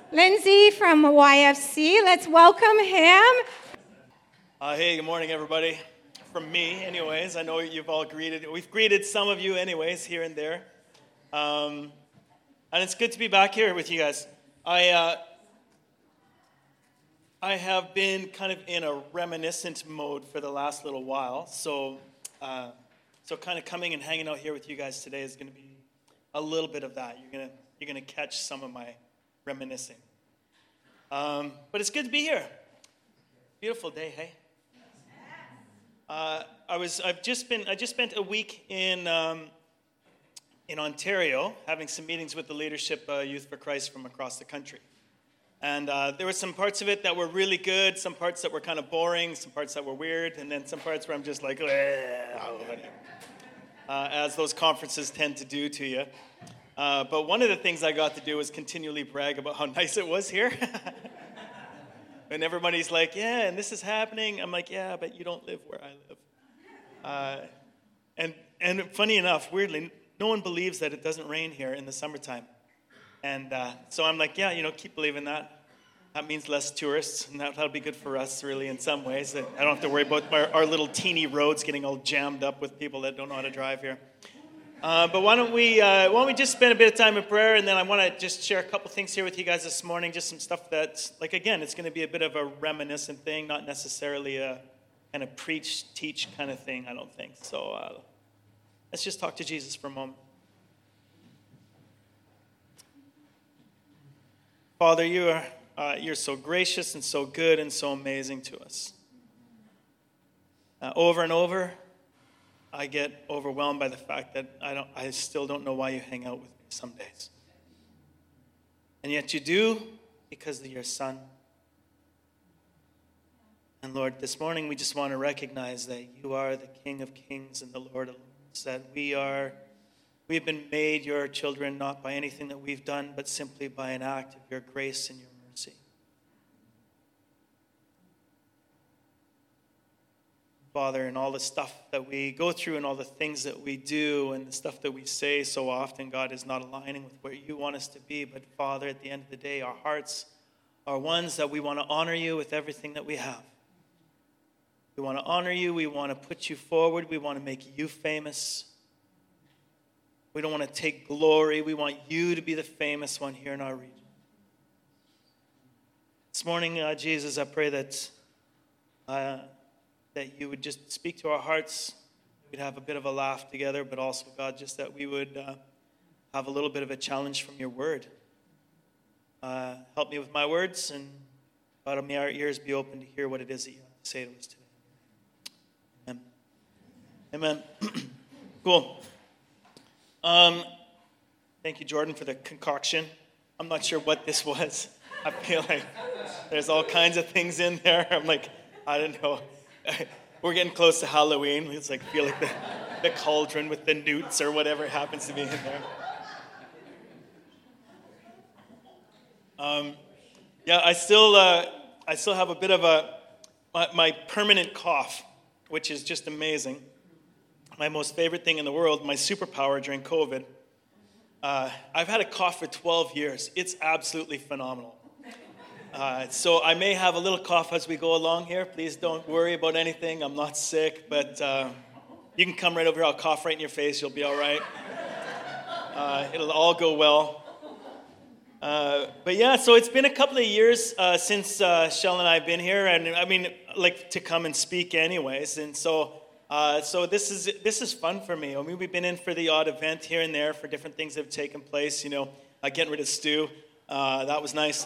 Lindsay from YFC. Let's welcome him. Hey, good morning, everybody. From me, anyways. I know we've greeted some of you anyways, here and there. And it's good to be back here with you guys. I have been kind of in a reminiscent mode for the last little while. So kind of coming and hanging out here with you guys today is going to be a little bit of that. You're gonna catch some of my reminiscing. But it's good to be here. Beautiful day, hey? I just spent a week in Ontario having some meetings with the leadership Youth for Christ from across the country. And there were some parts of it that were really good, some parts that were kind of boring, some parts that were weird, and then some parts where I'm just like, as those conferences tend to do to you. But one of the things I got to do was continually brag about how nice it was here. And everybody's like, yeah, and this is happening. I'm like, yeah, but you don't live where I live. And funny enough, weirdly, no one believes that it doesn't rain here in the summertime. And so I'm like, yeah, keep believing that. That means less tourists, and that'll be good for us, really, in some ways. I don't have to worry about our little teeny roads getting all jammed up with people that don't know how to drive here. But why don't we just spend a bit of time in prayer, and then I want to just share a couple things here with you guys this morning, just some stuff that's, like, again, it's going to be a bit of a reminiscent thing, not necessarily a kind of preach, teach kind of thing, I don't think. So let's just talk to Jesus for a moment. Father, you're so gracious and so good and so amazing to us. Over and over, I get overwhelmed by the fact that I still don't know why you hang out with me some days. And yet you do, because of your Son. And Lord, this morning we just want to recognize that you are the King of Kings and the Lord of Lords, that we have been made your children not by anything that we've done, but simply by an act of your grace and your mercy. Father, and all the stuff that we go through and all the things that we do and the stuff that we say so often, God, is not aligning with where you want us to be. But Father, at the end of the day, our hearts are ones that we want to honor you with everything that we have. We want to honor you. We want to put you forward. We want to make you famous. We don't want to take glory. We want you to be the famous one here in our region. This morning, Jesus, I pray that you would just speak to our hearts. We'd have a bit of a laugh together, but also, God, just that we would have a little bit of a challenge from your word. Help me with my words, and God, may our ears be open to hear what it is that you have to say to us today. Amen. Amen. Cool. Thank you, Jordan, for the concoction. I'm not sure what this was. I feel like there's all kinds of things in there. I'm like, I don't know. We're getting close to Halloween. It's like, feel like the cauldron with the newts or whatever happens to be in there. I still have a bit of my permanent cough, which is just amazing. My most favorite thing in the world, my superpower during COVID. I've had a cough for 12 years. It's absolutely phenomenal. So I may have a little cough as we go along here. Please don't worry about anything. I'm not sick, but you can come right over here. I'll cough right in your face. You'll be all right. It'll all go well. But yeah, so it's been a couple of years since Shell and I have been here, and I mean, like to come and speak anyways. And so this is fun for me. I mean, we've been in for the odd event here and there for different things that have taken place. Getting rid of Stu, that was nice.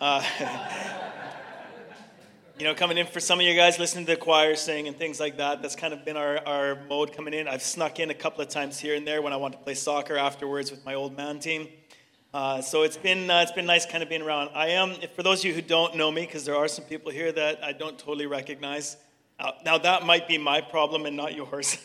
Coming in for some of you guys, listening to the choir sing and things like that. That's kind of been our mode coming in. I've snuck in a couple of times here and there when I want to play soccer afterwards with my old man team. So it's been nice kind of being around. For those of you who don't know me, because there are some people here that I don't totally recognize. Now that might be my problem and not yours.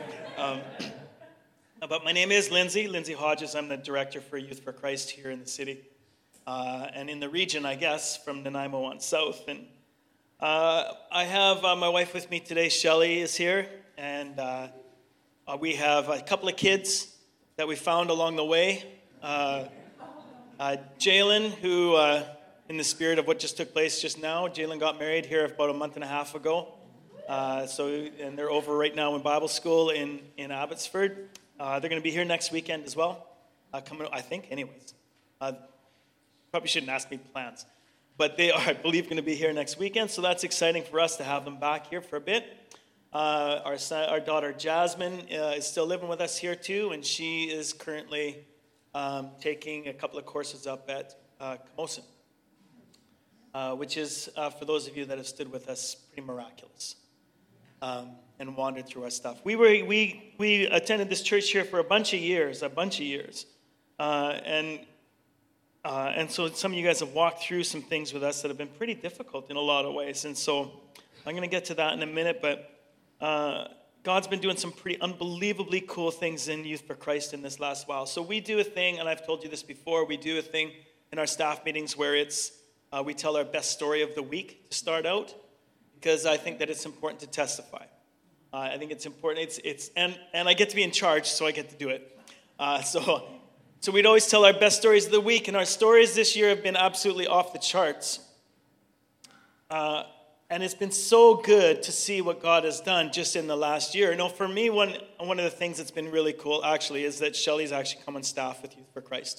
But my name is Lindsay Hodges. I'm the director for Youth for Christ here in the city. And in the region, I guess, from Nanaimo on south. And I have my wife with me today. Shelley is here. And we have a couple of kids that we found along the way. Jalen, who in the spirit of what just took place just now. Jalen got married here about a month and a half ago. And they're over right now in Bible school in Abbotsford. They're going to be here next weekend as well. Coming, I think, anyways. Probably shouldn't ask me plans. But they are, I believe, going to be here next weekend. So that's exciting for us to have them back here for a bit. Our daughter Jasmine is still living with us here too. And she is currently taking a couple of courses up at Camosun. Which is, for those of you that have stood with us, pretty miraculous. And wandered through our stuff. We attended this church here for a bunch of years. And so some of you guys have walked through some things with us that have been pretty difficult in a lot of ways. And so I'm going to get to that in a minute, but God's been doing some pretty unbelievably cool things in Youth for Christ in this last while. So we do a thing, and I've told you this before, we do a thing in our staff meetings where it's we tell our best story of the week to start out, because I think that it's important to testify. I think it's important. And I get to be in charge, so I get to do it. So we'd always tell our best stories of the week, and our stories this year have been absolutely off the charts. And it's been so good to see what God has done just in the last year. You know, for me, one of the things that's been really cool, actually, is that Shelley's actually come on staff with Youth for Christ.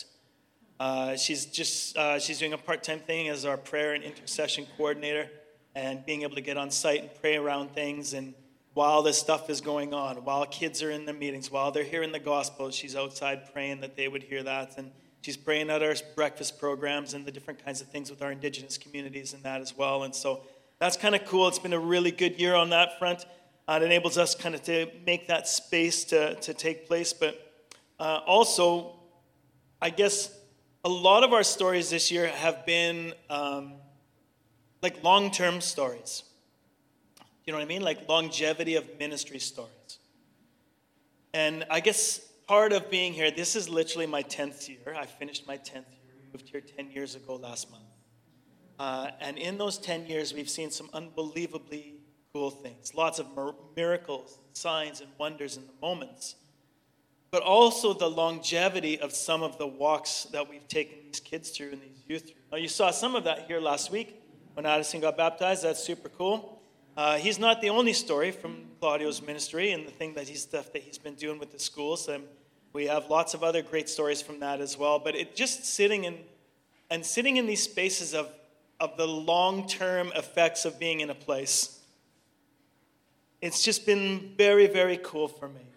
She's doing a part-time thing as our prayer and intercession coordinator, and being able to get on site and pray around things. And while this stuff is going on, while kids are in the meetings, while they're hearing the gospel, she's outside praying that they would hear that. And she's praying at our breakfast programs and the different kinds of things with our Indigenous communities and that as well. And so that's kind of cool. It's been a really good year on that front. It enables us kind of to make that space to take place. But also, I guess a lot of our stories this year have been like long-term stories. You know what I mean? Like longevity of ministry stories. And I guess part of being here, this is literally my 10th year. I finished my 10th year. We moved here 10 years ago last month. And in those 10 years, we've seen some unbelievably cool things. Lots of miracles, signs, and wonders in the moments. But also the longevity of some of the walks that we've taken these kids through and these youth through. Now, you saw some of that here last week when Addison got baptized. That's super cool. He's not the only story from Claudio's ministry and the stuff that he's been doing with the schools. We have lots of other great stories from that as well. But it just sitting in these spaces of the long-term effects of being in a place, it's just been very, very cool for me.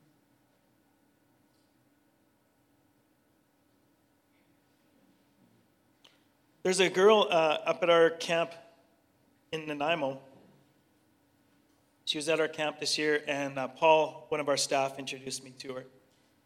There's a girl up at our camp in Nanaimo. She was at our camp this year, and Paul, one of our staff, introduced me to her.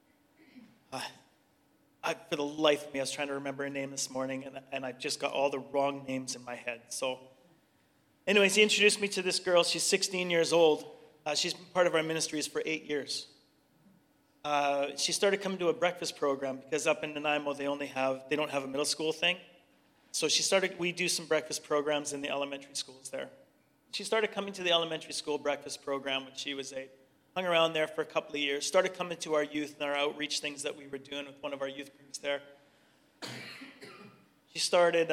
For the life of me, I was trying to remember her name this morning, and I just got all the wrong names in my head. So anyways, he introduced me to this girl. She's 16 years old. She's been part of our ministries for 8 years. She started coming to a breakfast program because up in Nanaimo, they don't have a middle school thing. So we do some breakfast programs in the elementary schools there. She started coming to the elementary school breakfast program when she was 8. Hung around there for a couple of years. Started coming to our youth and our outreach things that we were doing with one of our youth groups there. She started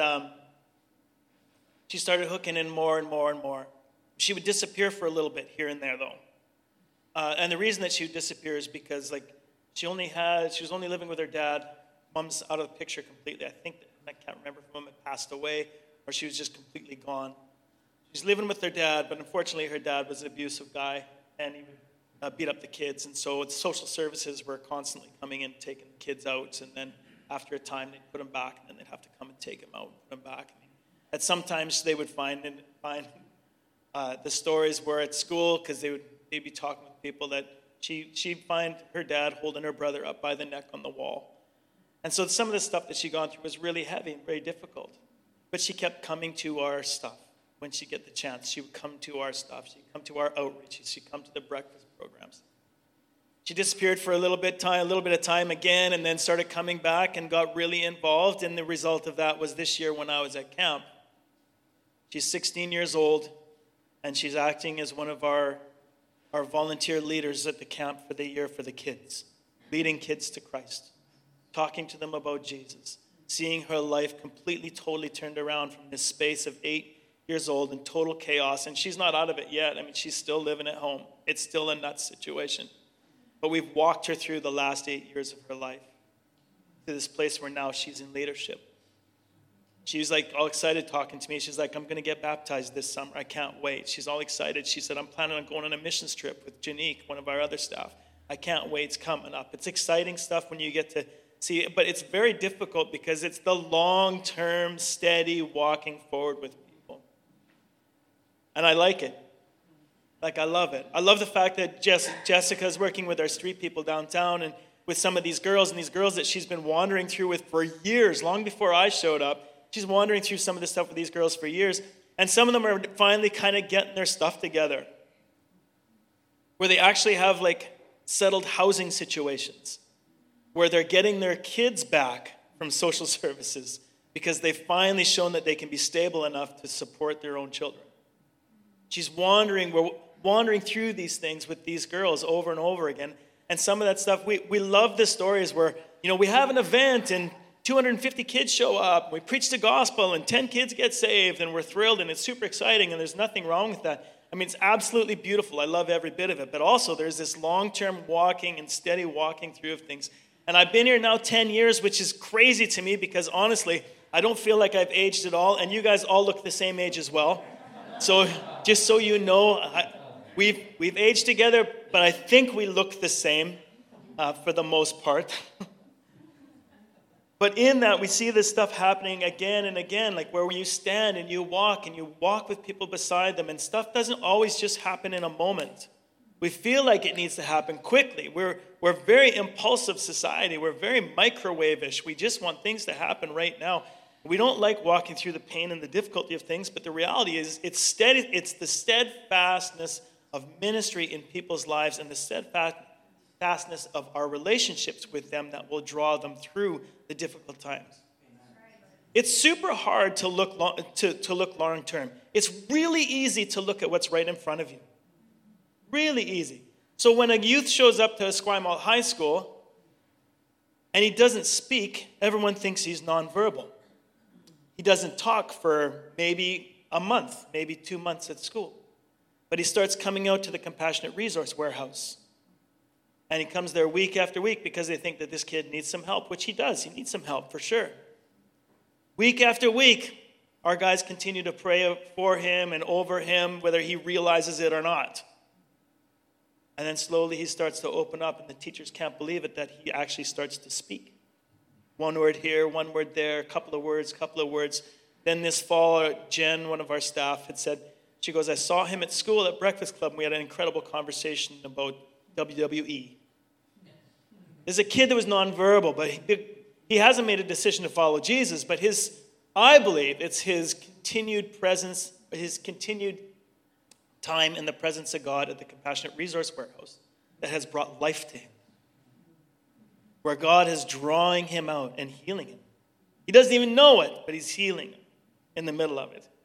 hooking in more and more and more. She would disappear for a little bit here and there, though. And the reason that she would disappear is because she was only living with her dad. Mom's out of the picture completely. I can't remember if Mom had passed away or she was just completely gone. She's living with her dad, but unfortunately her dad was an abusive guy, and he would beat up the kids. And so social services were constantly coming in, taking the kids out, and then after a time they'd put them back, and then they'd have to come and take them out and put them back. And sometimes they would find the stories were at school, because they'd be talking with people that she'd find her dad holding her brother up by the neck on the wall. And so some of the stuff that she'd gone through was really heavy and very difficult. But she kept coming to our stuff. When she'd get the chance, she would come to our stuff. She'd come to our outreach. She'd come to the breakfast programs. She disappeared for a little bit of time again, and then started coming back and got really involved. And the result of that was this year when I was at camp. She's 16 years old, and she's acting as one of our volunteer leaders at the camp for the year for the kids, leading kids to Christ, talking to them about Jesus, seeing her life completely, totally turned around from this space of 8 years old in total chaos. And she's not out of it yet. I mean, she's still living at home. It's still a nuts situation. But we've walked her through the last 8 years of her life to this place where now she's in leadership. She was like all excited talking to me. She's like, I'm going to get baptized this summer. I can't wait. She's all excited. She said, I'm planning on going on a missions trip with Janique, one of our other staff. I can't wait. It's coming up. It's exciting stuff when you get to see it, but it's very difficult because it's the long-term, steady walking forward with people. And I like it. Like, I love it. I love the fact that Jessica's working with our street people downtown and with some of these girls, and these girls that she's been wandering through with for years, long before I showed up. She's wandering through some of this stuff with these girls for years, and some of them are finally kind of getting their stuff together, where they actually have, like, settled housing situations, where they're getting their kids back from social services because they've finally shown that they can be stable enough to support their own children. We're wandering through these things with these girls over and over again. And some of that stuff, we love the stories where, we have an event and 250 kids show up. We preach the gospel and 10 kids get saved and we're thrilled and it's super exciting and there's nothing wrong with that. I mean, it's absolutely beautiful. I love every bit of it. But also there's this long-term walking and steady walking through of things. And I've been here now 10 years, which is crazy to me because honestly, I don't feel like I've aged at all. And you guys all look the same age as well. So just so you know, we've aged together, but I think we look the same for the most part. But in that, we see this stuff happening again and again, like where you stand and you walk with people beside them, and stuff doesn't always just happen in a moment. We feel like it needs to happen quickly. We're a very impulsive society. We're very microwave-ish. We just want things to happen right now. We don't like walking through the pain and the difficulty of things, but the reality is it's the steadfastness of ministry in people's lives and the steadfastness of our relationships with them that will draw them through the difficult times. It's super hard to look long term. It's really easy to look at what's right in front of you. Really easy. So when a youth shows up to Esquimalt High School and he doesn't speak, everyone thinks he's nonverbal. He doesn't talk for maybe a month, maybe 2 months at school. But he starts coming out to the Compassionate Resource Warehouse. And he comes there week after week because they think that this kid needs some help, which he does. He needs some help for sure. Week after week, our guys continue to pray for him and over him, whether he realizes it or not. And then slowly he starts to open up, and the teachers can't believe it that he actually starts to speak. One word here, one word there, couple of words. Then this fall, Jen, one of our staff, had said, she goes, I saw him at school at Breakfast Club, and we had an incredible conversation about WWE. There's a kid that was nonverbal, but he hasn't made a decision to follow Jesus, but I believe it's his continued presence, his continued time in the presence of God at the Compassionate Resource Warehouse that has brought life to him, where God is drawing him out and healing him. He doesn't even know it, but he's healing him in the middle of it.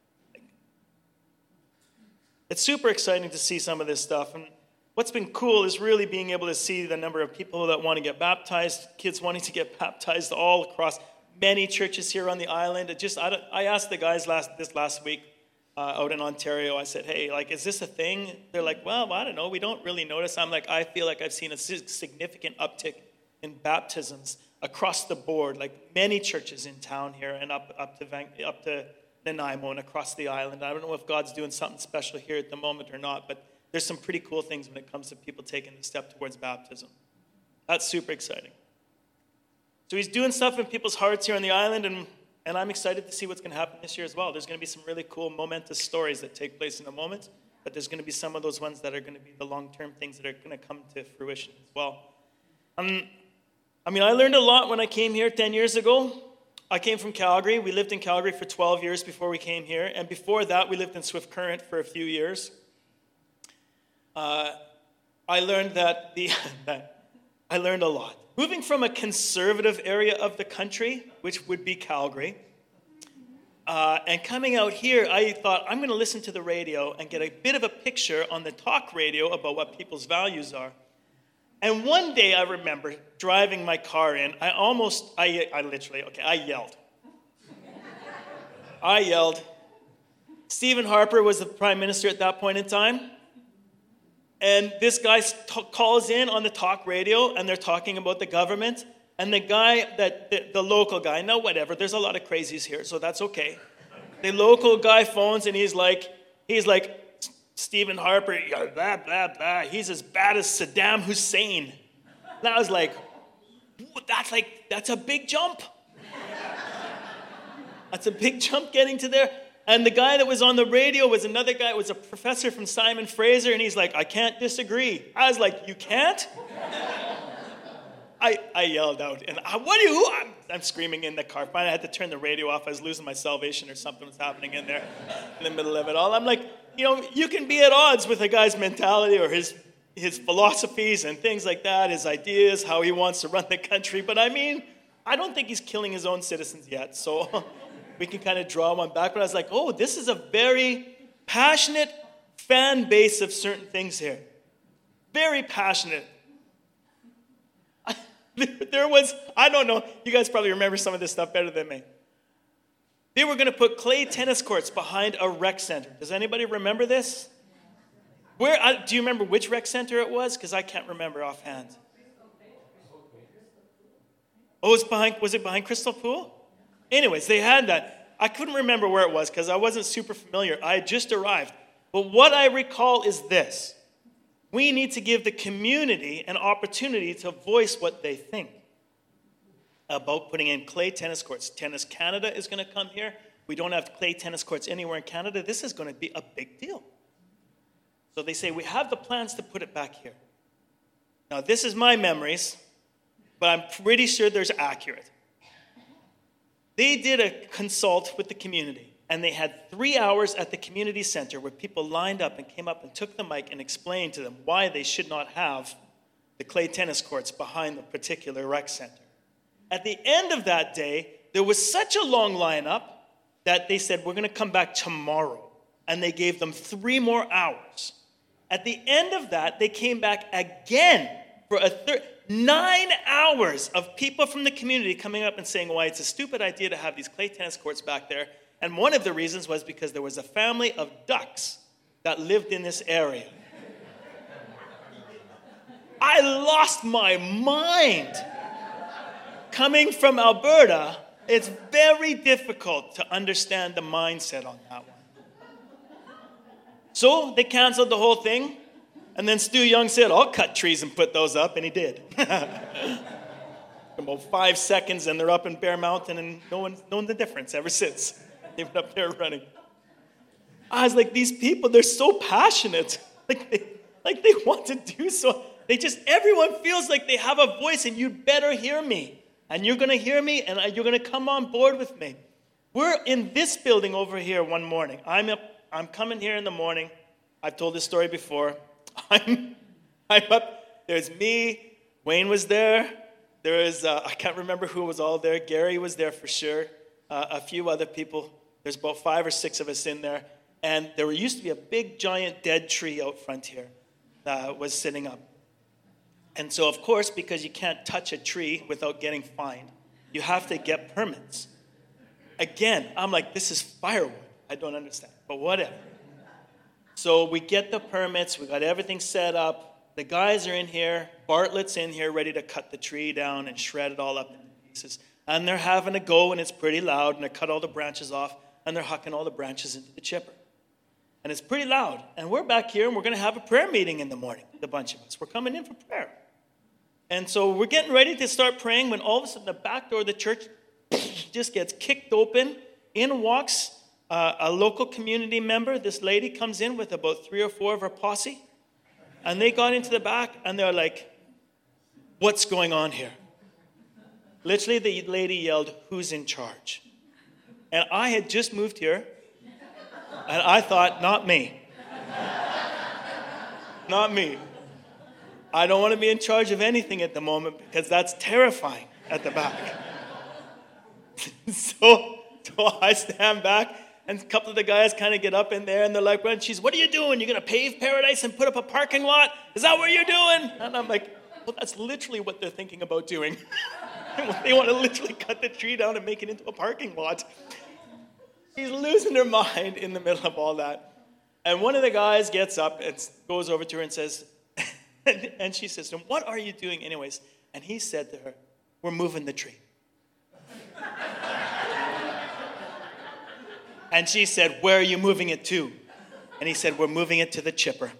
It's super exciting to see some of this stuff. And what's been cool is really being able to see the number of people that want to get baptized, kids wanting to get baptized all across many churches here on the island. I asked the guys last week out in Ontario, I said, hey, like, is this a thing? They're like, well, I don't know. We don't really notice. I'm like, I feel like I've seen a significant uptick in baptisms across the board, like many churches in town here and up to Nanaimo and across the island. I don't know if God's doing something special here at the moment or not, but there's some pretty cool things when it comes to people taking the step towards baptism. That's super exciting. So he's doing stuff in people's hearts here on the island, and I'm excited to see what's going to happen this year as well. There's going to be some really cool, momentous stories that take place in a moment, but there's going to be some of those ones that are going to be the long-term things that are going to come to fruition as well. I learned a lot when I came here 10 years ago. I came from Calgary. We lived in Calgary for 12 years before we came here. And before that, we lived in Swift Current for a few years. I learned I learned a lot. Moving from a conservative area of the country, which would be Calgary, and coming out here, I thought, I'm going to listen to the radio and get a bit of a picture on the talk radio about what people's values are. And one day I remember driving my car in, I yelled. I yelled. Stephen Harper was the prime minister at that point in time. And this guy calls in on the talk radio, and they're talking about the government. And the guy, the local guy, no, whatever, there's a lot of crazies here, so that's okay. The local guy phones, and he's like, Stephen Harper, blah, blah, blah. He's as bad as Saddam Hussein. And I was like, that's a big jump. That's a big jump getting to there. And the guy that was on the radio was another guy, was a professor from Simon Fraser, and he's like, I can't disagree. I was like, you can't? I yelled out, and I'm screaming in the car. Finally, I had to turn the radio off. I was losing my salvation or something was happening in there in the middle of it all. I'm like, you can be at odds with a guy's mentality or his philosophies and things like that, his ideas, how he wants to run the country. But I mean, I don't think he's killing his own citizens yet, so we can kind of draw one back. But I was like, oh, this is a very passionate fan base of certain things here. Very passionate. There was, I don't know, you guys probably remember some of this stuff better than me. They were going to put clay tennis courts behind a rec center. Does anybody remember this? Do you remember which rec center it was? Because I can't remember offhand. Oh, was it behind Crystal Pool? Anyways, they had that. I couldn't remember where it was because I wasn't super familiar. I had just arrived. But what I recall is this. We need to give the community an opportunity to voice what they think about putting in clay tennis courts. Tennis Canada is going to come here. We don't have clay tennis courts anywhere in Canada. This is going to be a big deal. So they say, we have the plans to put it back here. Now, this is my memories, but I'm pretty sure they're accurate. They did a consult with the community. And they had 3 hours at the community center where people lined up and came up and took the mic and explained to them why they should not have the clay tennis courts behind the particular rec center. At the end of that day, there was such a long lineup that they said, we're going to come back tomorrow. And they gave them 3 more hours. At the end of that, they came back again for 9 hours of people from the community coming up and saying why it's a stupid idea to have these clay tennis courts back there. And one of the reasons was because there was a family of ducks that lived in this area. I lost my mind. Coming from Alberta, it's very difficult to understand the mindset on that one. So they canceled the whole thing. And then Stu Young said, I'll cut trees and put those up. And he did. About 5 seconds and they're up in Bear Mountain and no one's known the difference ever since. They went up there running. I was like, these people, they're so passionate. Like they want to do so. Everyone feels like they have a voice and you'd better hear me. And you're going to hear me and you're going to come on board with me. We're in this building over here one morning. I'm coming here in the morning. I've told this story before. I'm up. There's me. Wayne was there. There is, I can't remember who was all there. Gary was there for sure. A few other people. There's about 5 or 6 of us in there. And there used to be a big, giant dead tree out front here that was sitting up. And so, of course, because you can't touch a tree without getting fined, you have to get permits. Again, I'm like, this is firewood. I don't understand, but whatever. So we get the permits. We got everything set up. The guys are in here. Bartlett's in here ready to cut the tree down and shred it all up into pieces. And they're having a go, and it's pretty loud, and they cut all the branches off, and they're hucking all the branches into the chipper. And it's pretty loud. And we're back here, and we're going to have a prayer meeting in the morning, the bunch of us. We're coming in for prayer. And so we're getting ready to start praying when all of a sudden the back door of the church just gets kicked open. In walks a local community member. This lady comes in with about 3 or 4 of her posse. And they got into the back, and they're like, what's going on here? Literally, the lady yelled, who's in charge? And I had just moved here, and I thought, not me. Not me. I don't want to be in charge of anything at the moment because that's terrifying at the back. So I stand back, and a couple of the guys kind of get up in there, and they're like, what are you doing? You're going to pave Paradise and put up a parking lot? Is that what you're doing? And I'm like, Well, that's literally what they're thinking about doing. They want to literally cut the tree down and make it into a parking lot. She's losing her mind in the middle of all that. And one of the guys gets up and goes over to her and says, and she says to him, "What are you doing anyways?" And he said to her, "We're moving the tree." And she said, "Where are you moving it to?" And he said, "We're moving it to the chipper."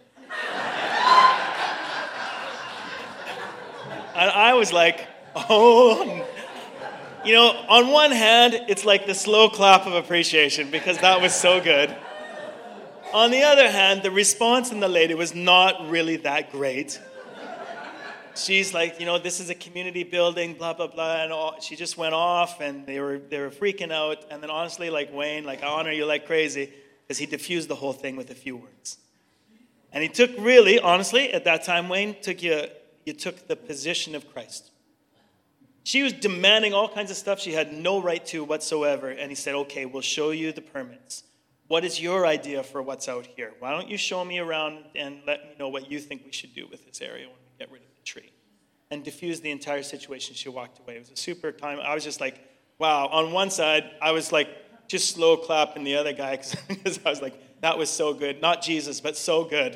And I was like, oh. You know, on one hand, it's like the slow clap of appreciation because that was so good. On the other hand, the response from the lady was not really that great. She's like, you know, this is a community building, blah, blah, blah. And all, she just went off and they were freaking out. And then honestly, like Wayne, like I honor you like crazy because he diffused the whole thing with a few words. And he took really, honestly, at that time, Wayne, you took the position of Christ. She was demanding all kinds of stuff she had no right to whatsoever. And he said, "Okay, we'll show you the permits. What is your idea for what's out here? Why don't you show me around and let me know what you think we should do with this area when we get rid of the tree?" And diffused the entire situation. She walked away. It was a super time. I was just like, wow. On one side, I was like just slow clapping the other guy because I was like, that was so good. Not Jesus, but so good.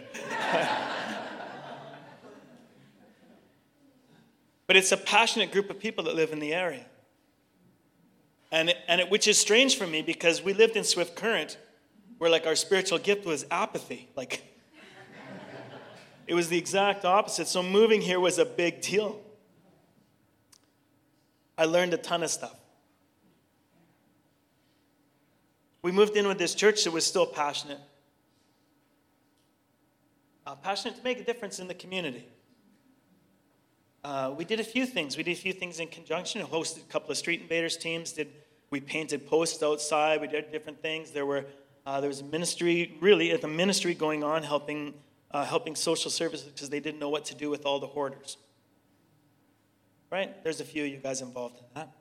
But it's a passionate group of people that live in the area. Which is strange for me because we lived in Swift Current where like our spiritual gift was apathy. Like it was the exact opposite. So moving here was a big deal. I learned a ton of stuff. We moved in with this church that was still passionate. Passionate to make a difference in the community. We did a few things. We did a few things in conjunction. We hosted a couple of Street Invaders teams. We painted posts outside. We did different things. There was a ministry, really, at the ministry going on, helping social services because they didn't know what to do with all the hoarders. Right? There's a few of you guys involved in that.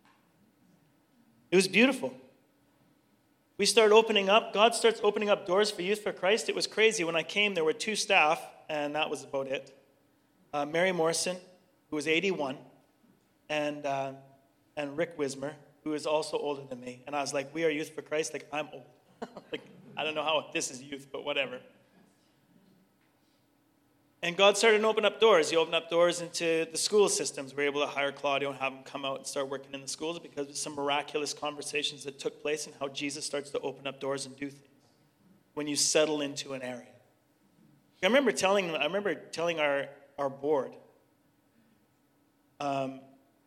It was beautiful. We started opening up. God starts opening up doors for Youth for Christ. It was crazy. When I came, there were 2 staff, and that was about it. Mary Morrison, who was 81, and Rick Wismer, who is also older than me. And I was like, we are Youth for Christ. Like, I'm old. Like, I don't know how this is youth, but whatever. And God started to open up doors. He opened up doors into the school systems. We were able to hire Claudio and have him come out and start working in the schools because of some miraculous conversations that took place and how Jesus starts to open up doors and do things when you settle into an area. I remember telling our board, I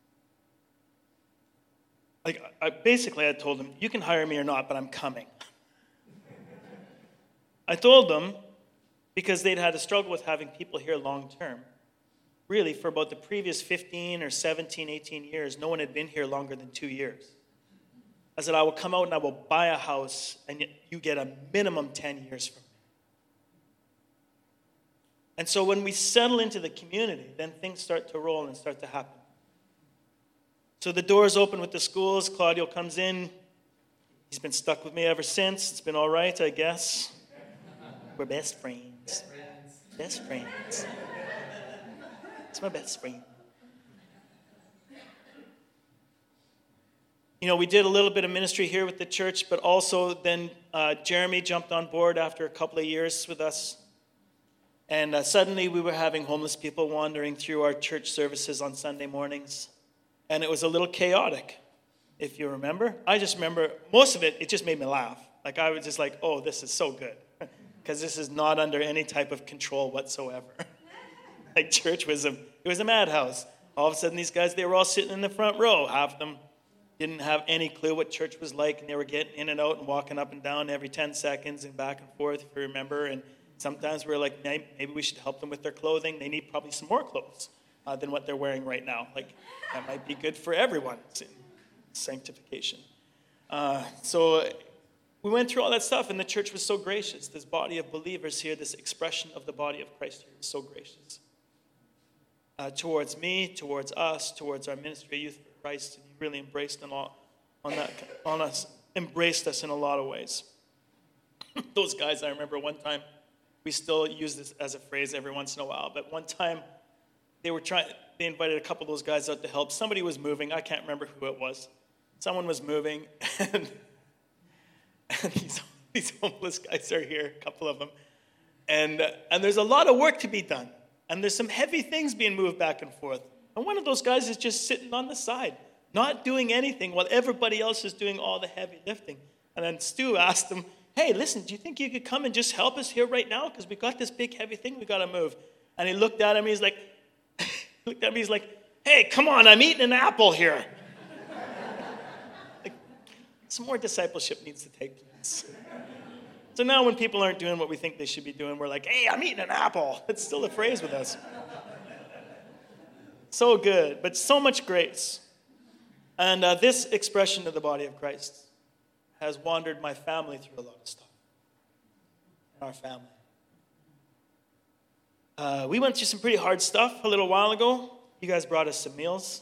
told them, you can hire me or not, but I'm coming. I told them because they'd had a struggle with having people here long term. Really, for about the previous 15 or 17, 18 years, no one had been here longer than 2 years. I said, I will come out and I will buy a house, and you get a minimum 10 years from me. And so when we settle into the community, then things start to roll and start to happen. So the doors open with the schools. Claudio comes in. He's been stuck with me ever since. It's been all right, I guess. We're best friends. Best friends. It's my best friend. You know, we did a little bit of ministry here with the church, but also then Jeremy jumped on board after a couple of years with us. And suddenly we were having homeless people wandering through our church services on Sunday mornings. And it was a little chaotic, if you remember. I just remember most of it just made me laugh. Like I was just like, oh, this is so good. Because this is not under any type of control whatsoever. Like church was a madhouse. All of a sudden these guys, they were all sitting in the front row. Half of them didn't have any clue what church was like, and they were getting in and out and walking up and down every 10 seconds and back and forth, if you remember. And sometimes we were like, maybe we should help them with their clothing. They need probably some more clothes than what they're wearing right now. Like, that might be good for everyone. It's sanctification. So we went through all that stuff, and the church was so gracious. This body of believers here, this expression of the body of Christ here was so gracious. Towards me, towards us, towards our ministry, Youth for Christ, and he really embraced embraced us in a lot of ways. Those guys, I remember one time, we still use this as a phrase every once in a while, but one time They invited a couple of those guys out to help. Somebody was moving. I can't remember who it was. Someone was moving, and these homeless guys are here, a couple of them. And there's a lot of work to be done. And there's some heavy things being moved back and forth. And one of those guys is just sitting on the side, not doing anything while everybody else is doing all the heavy lifting. And then Stu asked him, hey, listen, do you think you could come and just help us here right now? Because we got this big heavy thing we got to move. And he looked at him, he's like, hey, come on, I'm eating an apple here. Some more discipleship needs to take place. So now when people aren't doing what we think they should be doing, we're like, hey, I'm eating an apple. It's still a phrase with us. So good, but so much grace. And this expression of the body of Christ has wandered my family through a lot of stuff. In our family. We went through some pretty hard stuff a little while ago. You guys brought us some meals.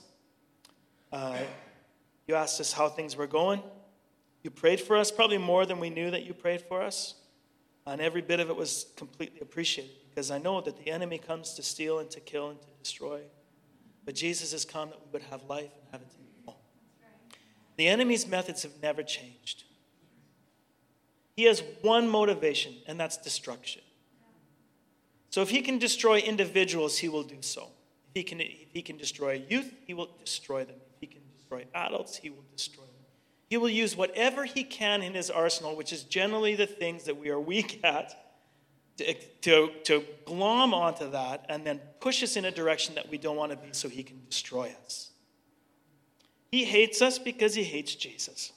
You asked us how things were going. You prayed for us, probably more than we knew that you prayed for us. And every bit of it was completely appreciated, because I know that the enemy comes to steal and to kill and to destroy. But Jesus has come that we would have life and have it to the full. The enemy's methods have never changed. He has one motivation, and that's destruction. So if he can destroy individuals, he will do so. If he can destroy youth, he will destroy them. If he can destroy adults, he will destroy them. He will use whatever he can in his arsenal, which is generally the things that we are weak at, to glom onto that and then push us in a direction that we don't want to be so he can destroy us. He hates us because he hates Jesus.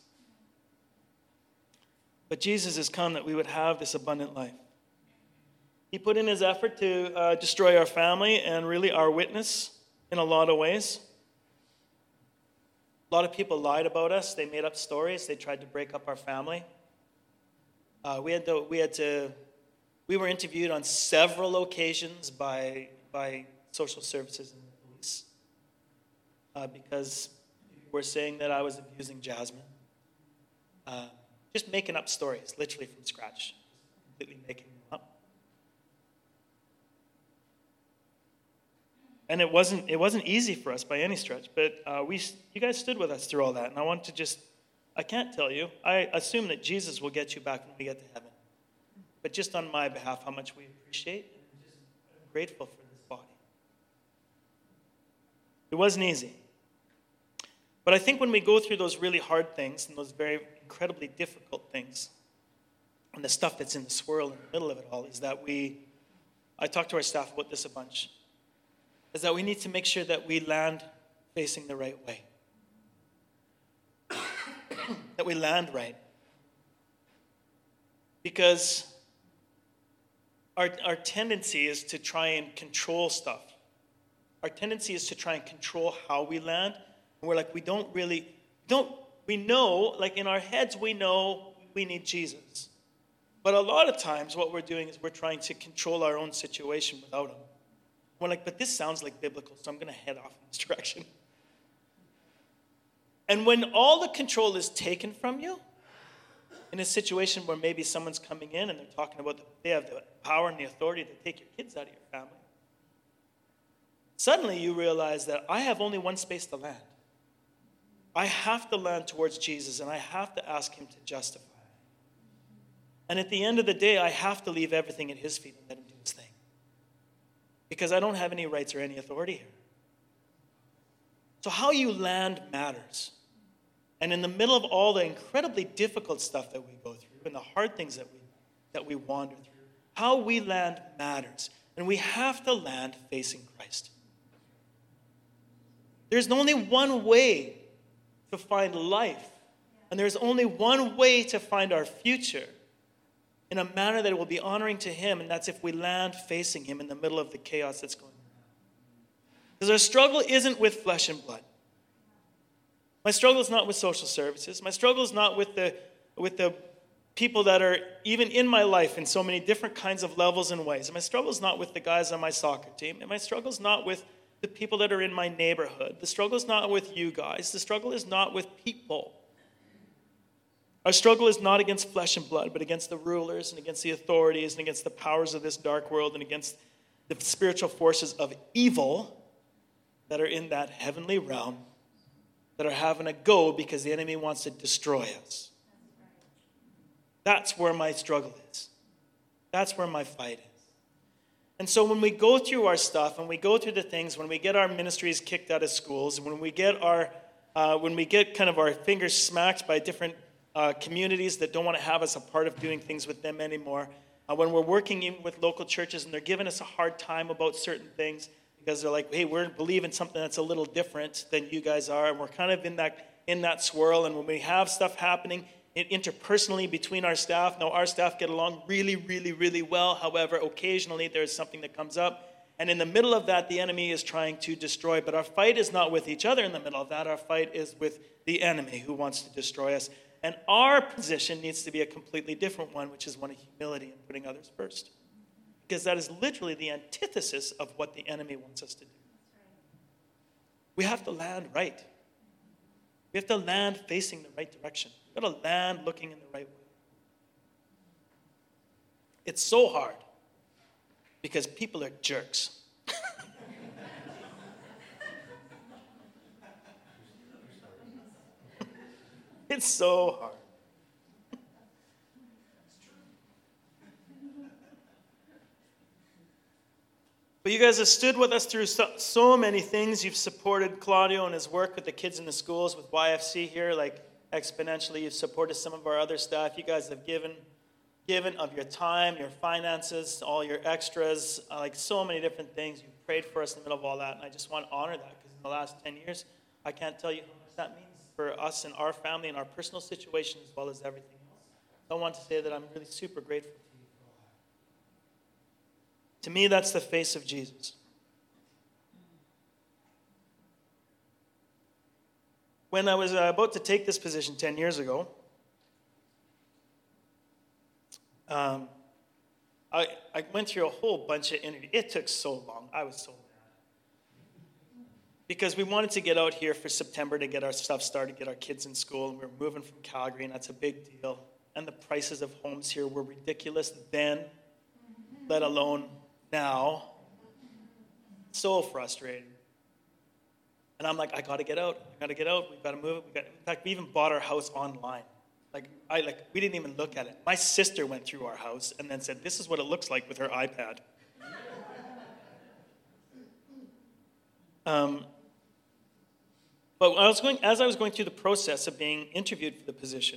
But Jesus has come that we would have this abundant life. He put in his effort to destroy our family and really our witness in a lot of ways. A lot of people lied about us. They made up stories. They tried to break up our family. We were interviewed on several occasions by social services and the police because we're saying that I was abusing Jasmine. Just making up stories, literally from scratch, completely making them up. And it wasn't easy for us by any stretch, but you guys stood with us through all that. And I can't tell you. I assume that Jesus will get you back when we get to heaven. But just on my behalf, how much we appreciate and just grateful for this body. It wasn't easy. But I think when we go through those really hard things and those very incredibly difficult things, and the stuff that's in the swirl in the middle of it all, is that I talk to our staff about this a bunch, is that we need to make sure that we land facing the right way. That we land right. Because our tendency is to try and control stuff. Our tendency is to try and control how we land. And we're like, we know, like in our heads, we know we need Jesus. But a lot of times what we're doing is we're trying to control our own situation without him. We're like, but this sounds like biblical, so I'm going to head off in this direction. And when all the control is taken from you, in a situation where maybe someone's coming in and they're talking about they have the power and the authority to take your kids out of your family, suddenly you realize that I have only one space to land. I have to land towards Jesus, and I have to ask him to justify it. And at the end of the day, I have to leave everything at his feet and let him do his thing. Because I don't have any rights or any authority here. So how you land matters. And in the middle of all the incredibly difficult stuff that we go through and the hard things that we wander through, how we land matters. And we have to land facing Christ. There's only one way to find life. And there's only one way to find our future in a manner that will be honoring to him, and that's if we land facing him in the middle of the chaos that's going on. Because our struggle isn't with flesh and blood. My struggle is not with social services. My struggle is not with the people that are even in my life in so many different kinds of levels and ways. And my struggle is not with the guys on my soccer team. And my struggle is not with the people that are in my neighborhood. The struggle is not with you guys. The struggle is not with people. Our struggle is not against flesh and blood, but against the rulers and against the authorities and against the powers of this dark world and against the spiritual forces of evil that are in that heavenly realm that are having a go because the enemy wants to destroy us. That's where my struggle is. That's where my fight is. And so when we go through our stuff and we go through the things, when we get our ministries kicked out of schools, when we get kind of our fingers smacked by different communities that don't want to have us a part of doing things with them anymore, when we're working in with local churches and they're giving us a hard time about certain things because they're like, hey, we're believing something that's a little different than you guys are, and we're kind of in that swirl. And when we have stuff happening interpersonally between our staff, now our staff get along really, really, really well. However, occasionally there's something that comes up, and in the middle of that, the enemy is trying to destroy. But our fight is not with each other in the middle of that. Our fight is with the enemy who wants to destroy us. And our position needs to be a completely different one, which is one of humility and putting others first. Because that is literally the antithesis of what the enemy wants us to do. We have to land right. We have to land facing the right direction. We've got to land looking in the right way. It's so hard because people are jerks. It's so hard. But you guys have stood with us through so many things. You've supported Claudio and his work with the kids in the schools, with YFC here, like exponentially. You've supported some of our other staff. You guys have given of your time, your finances, all your extras, like so many different things. You've prayed for us in the middle of all that, and I just want to honor that because in the last 10 years, I can't tell you how much that means for us and our family and our personal situation as well as everything else. So I want to say that I'm really super grateful to you for all that. To me, that's the face of Jesus. When I was about to take this position 10 years ago, I went through a whole bunch of interviews. It took so long. I was so mad. Because we wanted to get out here for September to get our stuff started, get our kids in school, and we were moving from Calgary, and that's a big deal. And the prices of homes here were ridiculous then, let alone now. So frustrating. And I'm like, I got to get out. We've got to move it. In fact, we even bought our house online. We didn't even look at it. My sister went through our house and then said, this is what it looks like with her iPad. But as I was going through the process of being interviewed for the position,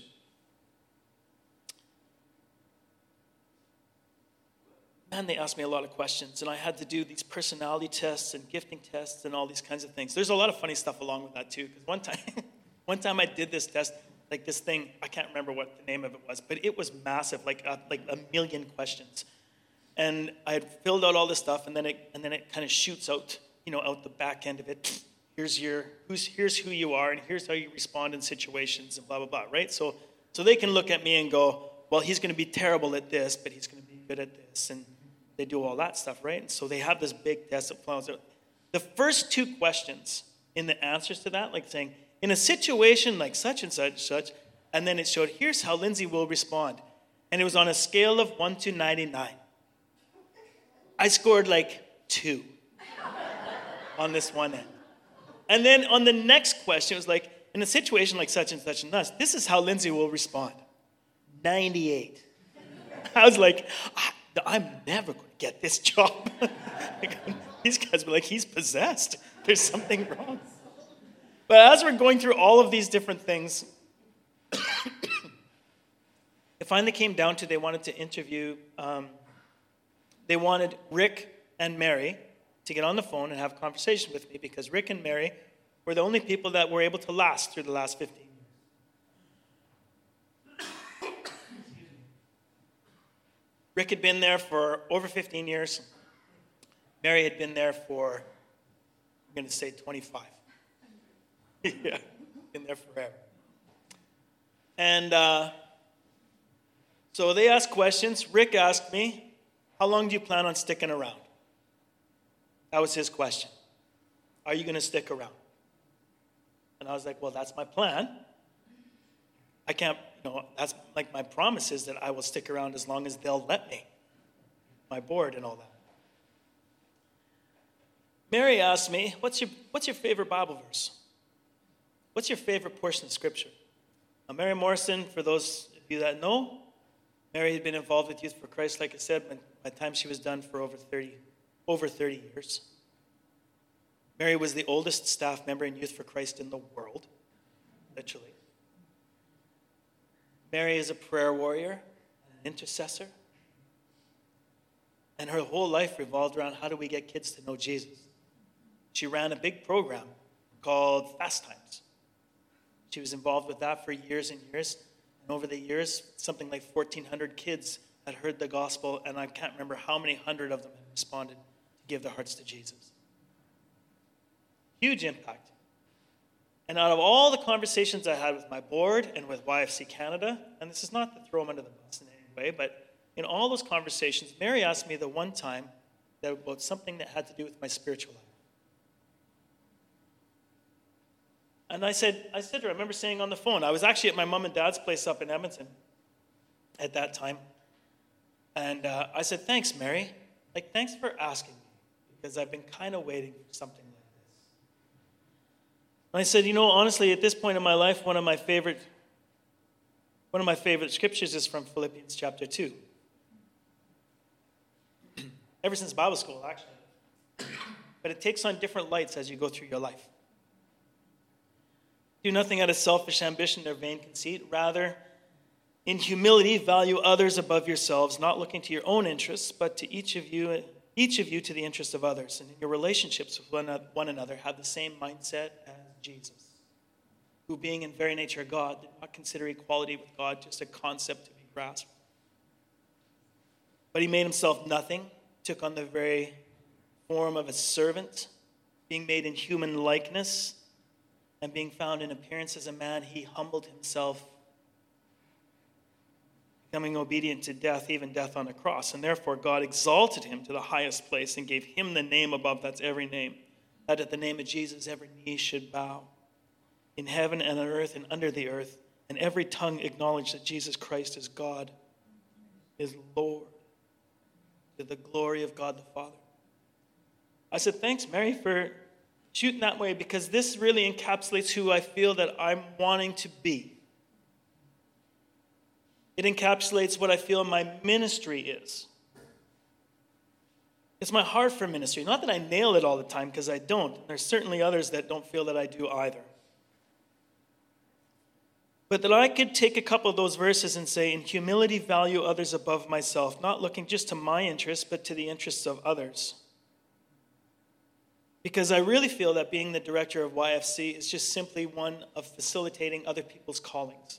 man, they asked me a lot of questions, and I had to do these personality tests and gifting tests and all these kinds of things. There's a lot of funny stuff along with that too, because one time I did this test, like this thing, I can't remember what the name of it was, but it was massive, like a million questions. And I had filled out all this stuff, and then it kind of shoots out, out the back end of it. Here's who you are, and here's how you respond in situations, and blah, blah, blah, right? So they can look at me and go, well, he's going to be terrible at this, but he's going to be good at this, and they do all that stuff, right? And so they have this big test that flows out. The first two questions in the answers to that, like saying, in a situation like such and such, and then it showed, here's how Lindsay will respond. And it was on a scale of 1 to 99. I scored like 2 on this one end. And then on the next question, it was like, in a situation like such and such and thus, this is how Lindsay will respond. 98. I was like, I'm never going to get this job. These guys were like, he's possessed. There's something wrong. But as we're going through all of these different things, it finally came down to they wanted to interview, they wanted Rick and Mary to get on the phone and have a conversation with me because Rick and Mary were the only people that were able to last through the last 15 years. Rick had been there for over 15 years. Mary had been there for, I'm going to say 25. Yeah, been there forever. And so they asked questions. Rick asked me, how long do you plan on sticking around? That was his question. Are you going to stick around? And I was like, well, that's my plan. I can't, that's like my promise is that I will stick around as long as they'll let me. My board and all that. Mary asked me, what's your favorite Bible verse? What's your favorite portion of Scripture? Now, Mary Morrison, for those of you that know, Mary had been involved with Youth for Christ, like I said, by the time she was done for over 30 years. Mary was the oldest staff member in Youth for Christ in the world, literally. Mary is a prayer warrior, an intercessor, and her whole life revolved around how do we get kids to know Jesus. She ran a big program called Fast Times. She was involved with that for years and years. And over the years, something like 1,400 kids had heard the gospel, and I can't remember how many hundred of them had responded to give their hearts to Jesus. Huge impact. And out of all the conversations I had with my board and with YFC Canada, and this is not to throw them under the bus in any way, but in all those conversations, Mary asked me the one time about something that had to do with my spiritual life. And I said to her, I remember saying on the phone, I was actually at my mom and dad's place up in Edmonton at that time. And I said, thanks, Mary. Thanks for asking me, because I've been kind of waiting for something like this. And I said, honestly, at this point in my life, one of my favorite scriptures is from Philippians chapter 2. Ever since Bible school, actually. But it takes on different lights as you go through your life. Do nothing out of selfish ambition or vain conceit. Rather, in humility, value others above yourselves, not looking to your own interests, but to each of you to the interest of others. And in your relationships with one another, have the same mindset as Jesus, who being in very nature God, did not consider equality with God just a concept to be grasped. But he made himself nothing, took on the very form of a servant, being made in human likeness, and being found in appearance as a man, he humbled himself, becoming obedient to death, even death on a cross. And therefore God exalted him to the highest place and gave him the name above that's every name, that at the name of Jesus every knee should bow, in heaven and on earth and under the earth, and every tongue acknowledge that Jesus Christ is God, is Lord, to the glory of God the Father. I said, thanks, Mary, for shooting that way, because this really encapsulates who I feel that I'm wanting to be. It encapsulates what I feel my ministry is. It's my heart for ministry. Not that I nail it all the time, because I don't. There's certainly others that don't feel that I do either. But that I could take a couple of those verses and say, in humility, value others above myself, not looking just to my interests, but to the interests of others. Because I really feel that being the director of YFC is just simply one of facilitating other people's callings.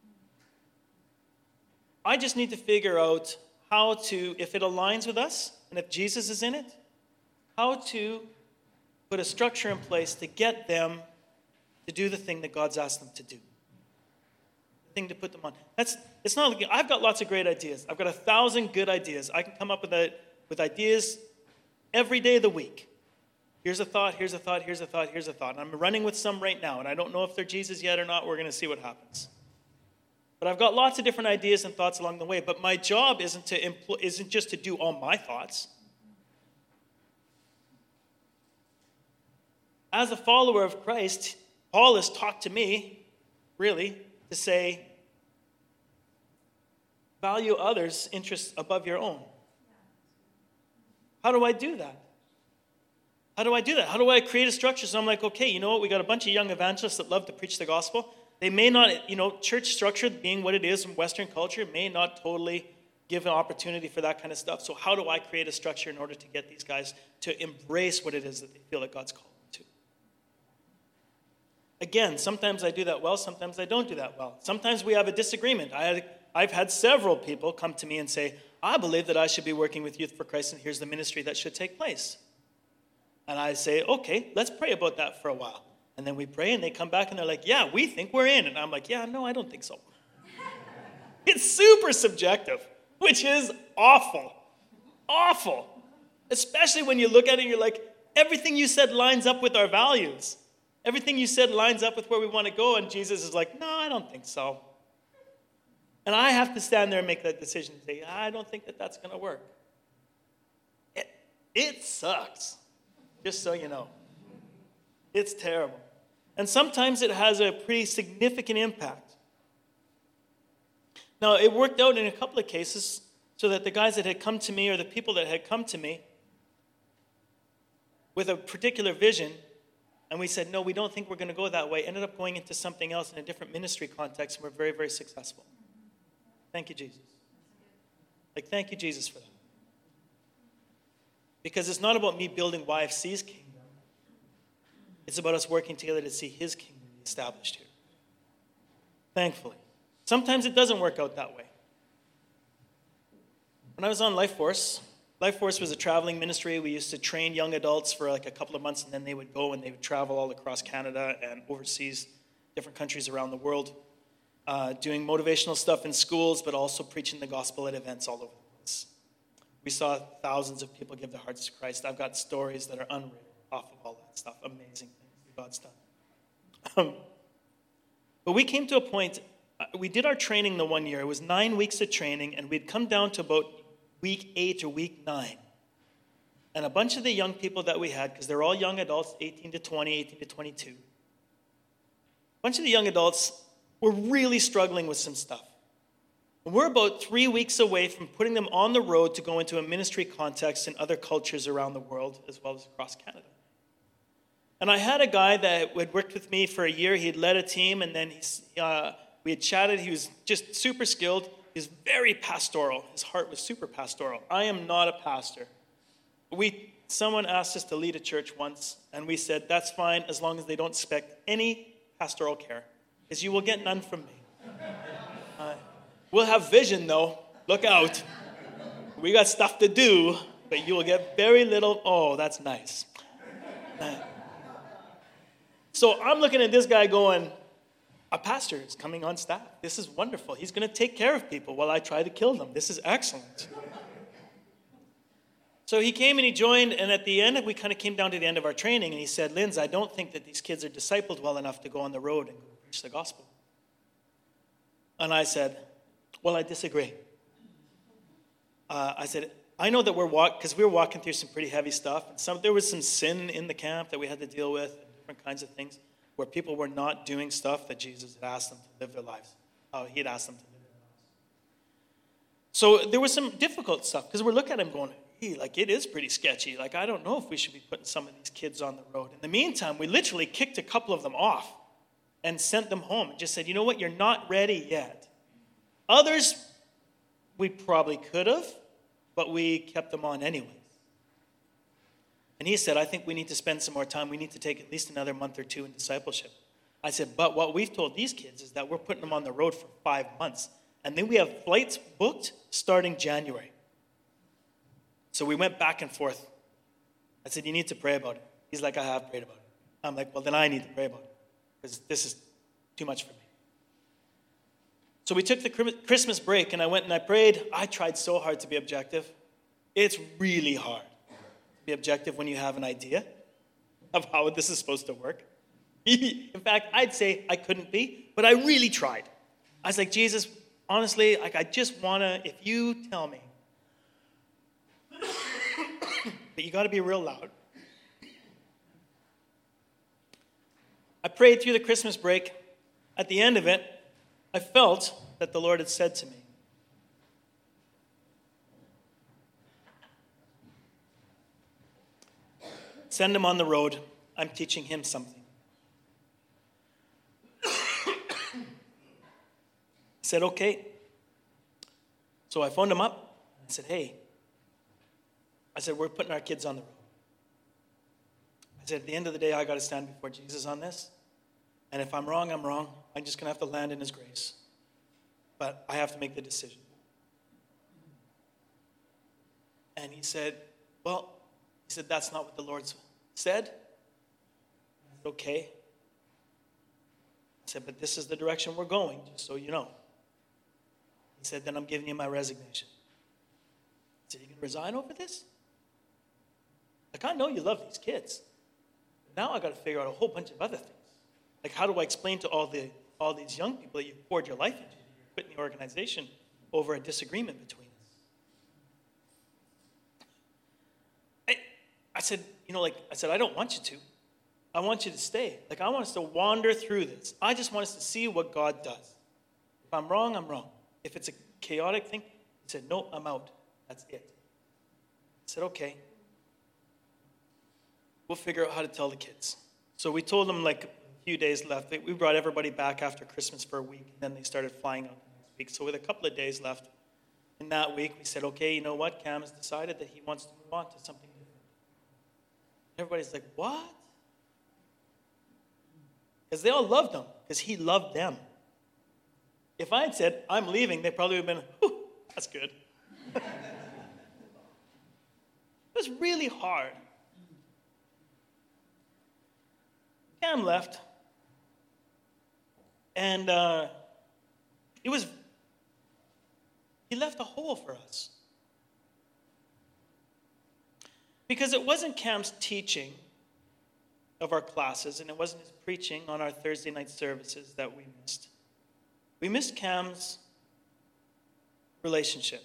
I just need to figure out how to, if it aligns with us, and if Jesus is in it, how to put a structure in place to get them to do the thing that God's asked them to do. The thing to put them on. It's not like, I've got lots of great ideas. I've got 1,000 good ideas. I can come up with ideas every day of the week. Here's a thought, here's a thought, here's a thought, here's a thought. And I'm running with some right now, and I don't know if they're Jesus yet or not. We're going to see what happens. But I've got lots of different ideas and thoughts along the way. But my job isn't just to do all my thoughts. As a follower of Christ, Paul has talked to me, really, to say, value others' interests above your own. How do I do that? How do I do that? How do I create a structure? So I'm like, okay, you know what? We got a bunch of young evangelists that love to preach the gospel. They may not, church structure being what it is in Western culture may not totally give an opportunity for that kind of stuff. So how do I create a structure in order to get these guys to embrace what it is that they feel that God's called them to? Again, sometimes I do that well, sometimes I don't do that well. Sometimes we have a disagreement. I've had several people come to me and say, I believe that I should be working with Youth for Christ, and here's the ministry that should take place. And I say, okay, let's pray about that for a while. And then we pray, and they come back, and they're like, yeah, we think we're in. And I'm like, yeah, no, I don't think so. It's super subjective, which is awful. Awful. Especially when you look at it, and you're like, everything you said lines up with our values. Everything you said lines up with where we want to go. And Jesus is like, no, I don't think so. And I have to stand there and make that decision and say, I don't think that that's going to work. It sucks. just so you know. It's terrible. And sometimes it has a pretty significant impact. Now, it worked out in a couple of cases so that the guys that had come to me, or the people that had come to me with a particular vision, and we said, no, we don't think we're going to go that way, ended up going into something else in a different ministry context, and we're very, very successful. Thank you, Jesus. Thank you, Jesus, for that. Because it's not about me building YFC's kingdom. It's about us working together to see his kingdom established here. Thankfully. Sometimes it doesn't work out that way. When I was on Life Force was a traveling ministry. We used to train young adults for a couple of months, and then they would go and they would travel all across Canada and overseas, different countries around the world, doing motivational stuff in schools, but also preaching the gospel at events all over the place. We saw thousands of people give their hearts to Christ. I've got stories that are unreal off of all that stuff. Amazing things that God's done. But we came to a point, we did our training the 1 year. It was 9 weeks of training, and we'd come down to about week 8 or week 9. And a bunch of the young people that we had, because they're all young adults, 18 to 20, 18 to 22. A bunch of the young adults were really struggling with some stuff. And we're about 3 weeks away from putting them on the road to go into a ministry context in other cultures around the world, as well as across Canada. And I had a guy that had worked with me for a year. He had led a team, and then we had chatted. He was just super skilled. He was very pastoral. His heart was super pastoral. I am not a pastor. Someone asked us to lead a church once, and we said, that's fine as long as they don't expect any pastoral care, because you will get none from me. We'll have vision, though. Look out. We got stuff to do, but you will get very little. Oh, that's nice. So I'm looking at this guy going, a pastor is coming on staff. This is wonderful. He's going to take care of people while I try to kill them. This is excellent. So he came and he joined, and at the end, we kind of came down to the end of our training, and he said, Linz, I don't think that these kids are discipled well enough to go on the road and preach the gospel. And I said, well, I disagree. I said, I know that because we were walking through some pretty heavy stuff, and there was some sin in the camp that we had to deal with, different kinds of things, where people were not doing stuff that Jesus had asked them to live their lives. He had asked them to live their lives. So there was some difficult stuff, because we're looking at him going, hey, it is pretty sketchy. I don't know if we should be putting some of these kids on the road. In the meantime, we literally kicked a couple of them off and sent them home and just said, you know what, you're not ready yet. Others, we probably could have, but we kept them on anyways. And he said, I think we need to spend some more time. We need to take at least another month or two in discipleship. I said, but what we've told these kids is that we're putting them on the road for 5 months. And then we have flights booked starting January. So we went back and forth. I said, you need to pray about it. He's like, I have prayed about it. I'm like, well, then I need to pray about it, because this is too much for me. So we took the Christmas break, and I went and I prayed. I tried so hard to be objective. It's really hard to be objective when you have an idea of how this is supposed to work. In fact, I'd say I couldn't be, but I really tried. I was like, Jesus, honestly, I just want to, if you tell me, but you got to be real loud. I prayed through the Christmas break. At the end of it, I felt that the Lord had said to me, send him on the road. I'm teaching him something. I said, okay. So I phoned him up. I said, hey. I said, we're putting our kids on the road. I said, at the end of the day, I got to stand before Jesus on this. And if I'm wrong, I'm wrong. I'm just going to have to land in his grace. But I have to make the decision. And he said, that's not what the Lord said. I said, okay. I said, but this is the direction we're going, just so you know. He said, then I'm giving you my resignation. I said, you can resign over this? I know you love these kids. But now I got to figure out a whole bunch of other things. How do I explain to all these young people that you've poured your life into, you're quitting the organization over a disagreement between us? I said, like I said, I don't want you to. I want you to stay. Like, I want us to wander through this. I just want us to see what God does. If I'm wrong, I'm wrong. If it's a chaotic thing, he said, no, I'm out. That's it. I said, okay. We'll figure out how to tell the kids. So we told them like a few days left. We brought everybody back after Christmas for a week, and then they started flying out the next week. So with a couple of days left in that week, we said, okay, you know what? Cam has decided that he wants to move on to something different. Everybody's like, what? Because they all loved him, because he loved them. If I had said, I'm leaving, they probably would have been, whew, that's good. It was really hard. Cam left, and he left a hole for us. Because it wasn't Cam's teaching of our classes, and it wasn't his preaching on our Thursday night services that we missed. We missed Cam's relationship.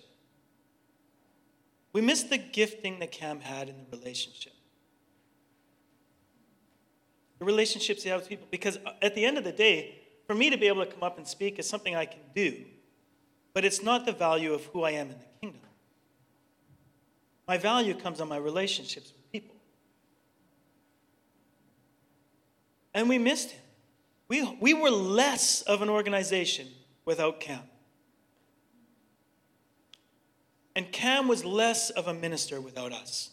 We missed the gifting that Cam had in the relationship. The relationships he had with people. Because at the end of the day, for me to be able to come up and speak is something I can do. But it's not the value of who I am in the kingdom. My value comes on my relationships with people. And we missed him. We were less of an organization without Cam. And Cam was less of a minister without us.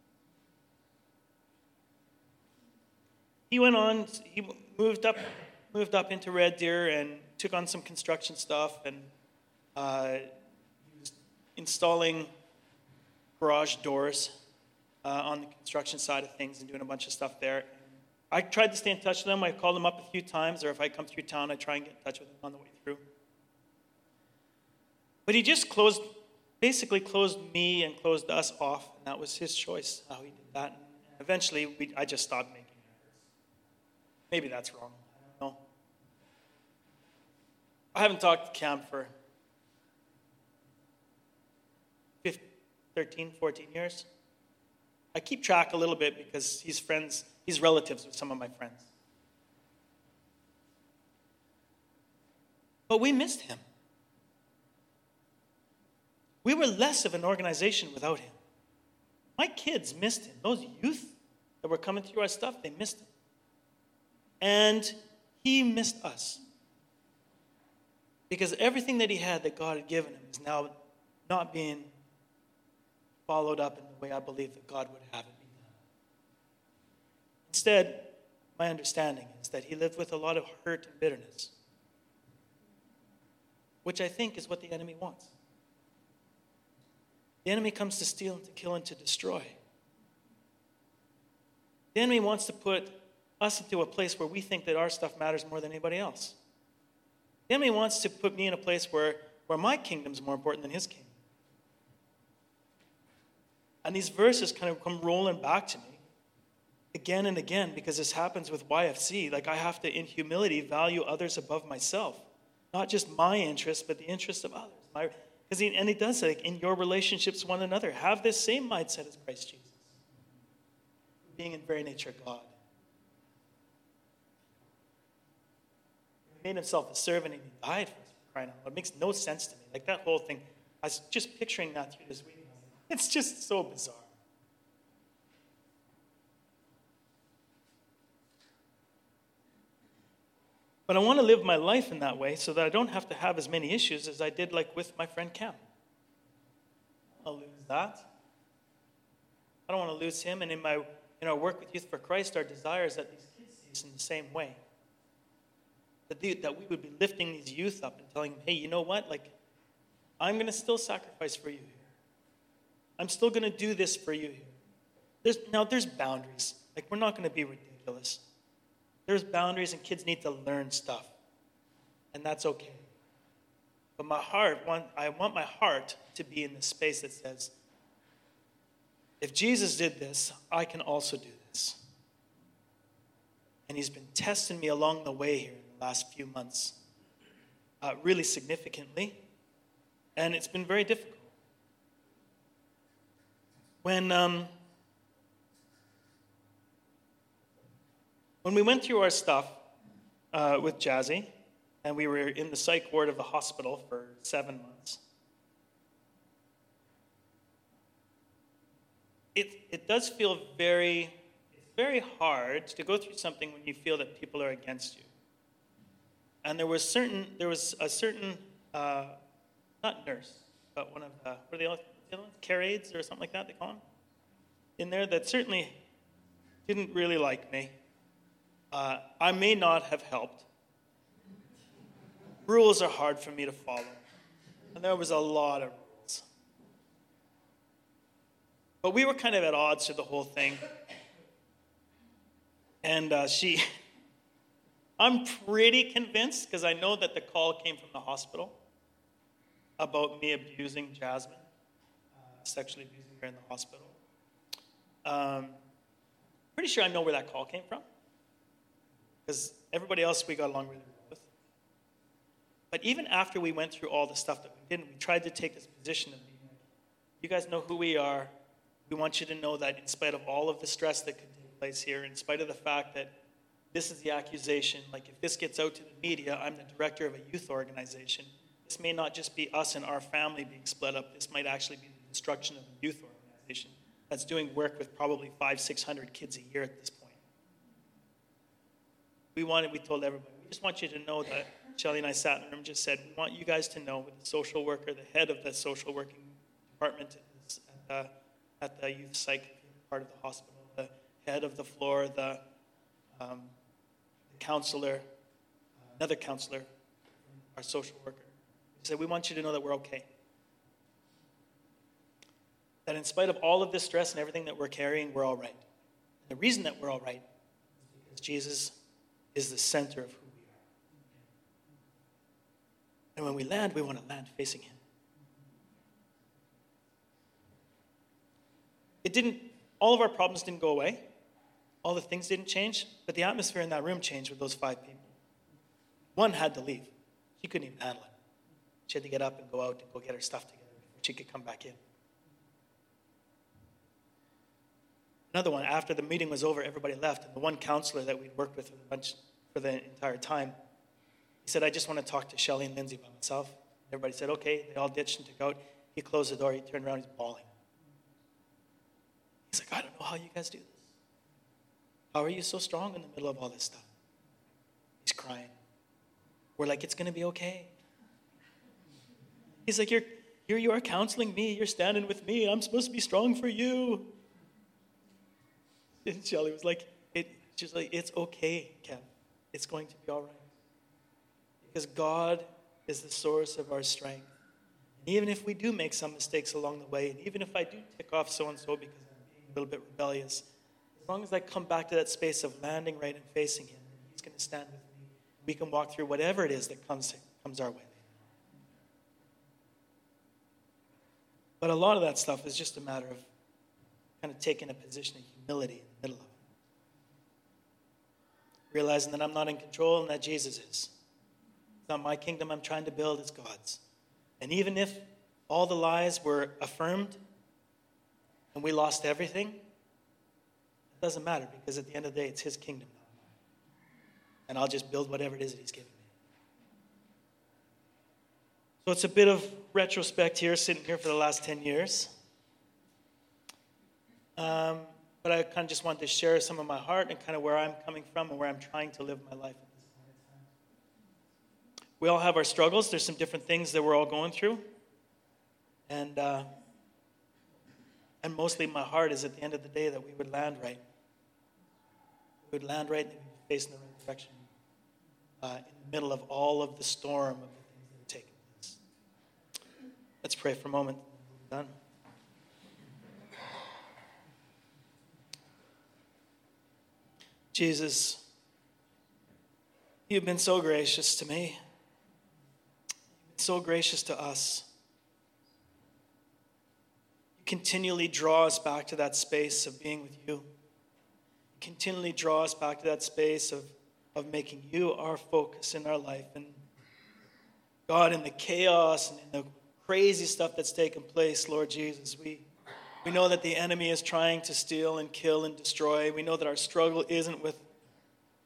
He went on, he moved up into Red Deer and took on some construction stuff, and he was installing garage doors on the construction side of things and doing a bunch of stuff there. I tried to stay in touch with him. I called him up a few times, or if I come through town, I try and get in touch with him on the way through. But he just basically closed me and closed us off, and that was his choice, how he did that. And eventually, I just stopped making efforts. Maybe that's wrong. I don't know. I haven't talked to Cam for 13, 14 years. I keep track a little bit because he's relatives with some of my friends. But we missed him. We were less of an organization without him. My kids missed him. Those youth that were coming through our stuff, they missed him. And he missed us. Because everything that he had that God had given him is now not being followed up in the way I believe that God would have it be done. Instead, my understanding is that he lived with a lot of hurt and bitterness, which I think is what the enemy wants. The enemy comes to steal and to kill and to destroy. The enemy wants to put us into a place where we think that our stuff matters more than anybody else. The enemy wants to put me in a place where my kingdom's more important than his kingdom. And these verses kind of come rolling back to me again and again, because this happens with YFC. Like, I have to, in humility, value others above myself. Not just my interests, but the interests of others. And he does say, like, in your relationships with one another, have this same mindset as Christ Jesus, being in very nature God. He made himself a servant and he died for us, for crying out loud. It makes no sense to me. Like, that whole thing, I was just picturing that through this week. It's just so bizarre. But I want to live my life in that way so that I don't have to have as many issues as I did, like with my friend Cam. I'll lose that. I don't want to lose him. And in our work with Youth for Christ, our desire is that these kids see us in the same way. That we would be lifting these youth up and telling them, hey, you know what? Like, I'm going to still sacrifice for you here. I'm still going to do this for you here. There's boundaries. Like, we're not going to be ridiculous. There's boundaries, and kids need to learn stuff. And that's okay. But I want my heart to be in the space that says, if Jesus did this, I can also do this. And he's been testing me along the way here in the last few months, really significantly. And it's been very difficult. When When we went through our stuff with Jazzy, and we were in the psych ward of the hospital for 7 months, it does feel very hard to go through something when you feel that people are against you. And there was a certain not nurse, but one of the, what are the other ones? Care aides or something like that they call them, in there that certainly didn't really like me. I may not have helped. Rules are hard for me to follow. And there was a lot of rules. But we were kind of at odds to the whole thing. And I'm pretty convinced, because I know that the call came from the hospital about me abusing Jasmine, sexually abusing her in the hospital. Pretty sure I know where that call came from, because everybody else we got along really well with. But even after we went through all the stuff that we didn't, we tried to take this position of being like, you guys know who we are. We want you to know that in spite of all of the stress that could take place here, in spite of the fact that this is the accusation, like if this gets out to the media, I'm the director of a youth organization. This may not just be us and our family being split up. This might actually be the destruction of a youth organization that's doing work with probably 500-600 kids a year at this point. We told everybody, we just want you to know that Shelley and I sat in the room and just said, we want you guys to know, the social worker, the head of the social working department at the youth psych part of the hospital, the head of the floor, the counselor, another counselor, our social worker. We said, we want you to know that we're okay. That in spite of all of this stress and everything that we're carrying, we're all right. And the reason that we're all right is because Jesus is the center of who we are. And when we land, we want to land facing him. All of our problems didn't go away. All the things didn't change, but the atmosphere in that room changed with those 5 people. One had to leave. She couldn't even handle it. She had to get up and go out and go get her stuff together before she could come back in. Another one, after the meeting was over, everybody left, and the one counselor that we'd worked with for the entire time, he said, I just want to talk to Shelley and Lindsay by myself. Everybody said, okay. They all ditched and took out. He closed the door. He turned around. He's bawling. He's like, I don't know how you guys do this. How are you so strong in the middle of all this stuff? He's crying. We're like, it's going to be okay. He's like, here you are counseling me. You're standing with me. I'm supposed to be strong for you. And Shelley was like, she's like, it's okay, Kev. It's going to be all right. Because God is the source of our strength. And even if we do make some mistakes along the way, and even if I do tick off so-and-so because I'm being a little bit rebellious, as long as I come back to that space of landing right and facing him, he's going to stand with me. We can walk through whatever it is that comes our way. But a lot of that stuff is just a matter of kind of taking a position of humility in the middle of it. Realizing that I'm not in control and that Jesus is. It's not my kingdom I'm trying to build, it's God's. And even if all the lies were affirmed and we lost everything, it doesn't matter, because at the end of the day, it's his kingdom, not mine. And I'll just build whatever it is that he's given me. So it's a bit of retrospect here, sitting here for the last 10 years. But I kind of just wanted to share some of my heart and kind of where I'm coming from and where I'm trying to live my life at this point in time. We all have our struggles. There's some different things that we're all going through. And mostly my heart is at the end of the day that we would land right. We would land right and we'd be facing the right direction in the middle of all of the storm of the things that are taking place. Let's pray for a moment. We're done. Jesus, you've been so gracious to me. You've been so gracious to us. You continually draw us back to that space of being with you. You continually draw us back to that space of making you our focus in our life. And God, in the chaos and in the crazy stuff that's taken place, Lord Jesus, we know that the enemy is trying to steal and kill and destroy. We know that our struggle isn't with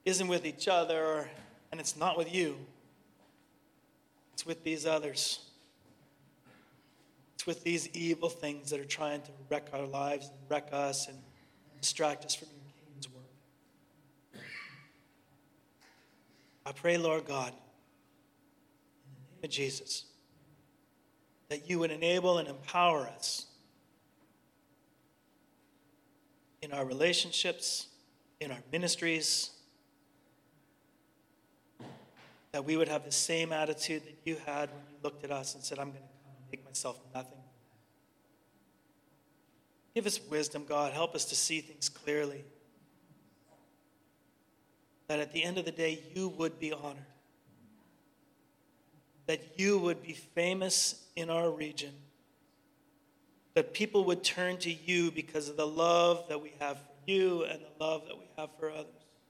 isn't with each other, and it's not with you. It's with these others. It's with these evil things that are trying to wreck our lives and wreck us and distract us from your kingdom's work. I pray, Lord God, in the name of Jesus, that you would enable and empower us in our relationships, in our ministries, that we would have the same attitude that you had when you looked at us and said, I'm going to come and make myself nothing. Give us wisdom, God. Help us to see things clearly. That at the end of the day, you would be honored. That you would be famous in our region. That people would turn to you because of the love that we have for you and the love that we have for others.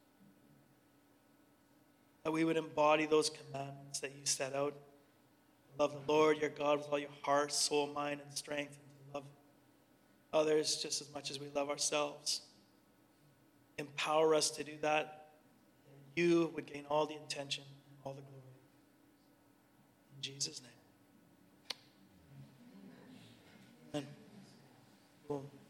That we would embody those commandments that you set out. Love the Lord your God with all your heart, soul, mind, and strength. And to love others just as much as we love ourselves. Empower us to do that. And you would gain all the attention and all the glory. In Jesus' name. Amen. Cool.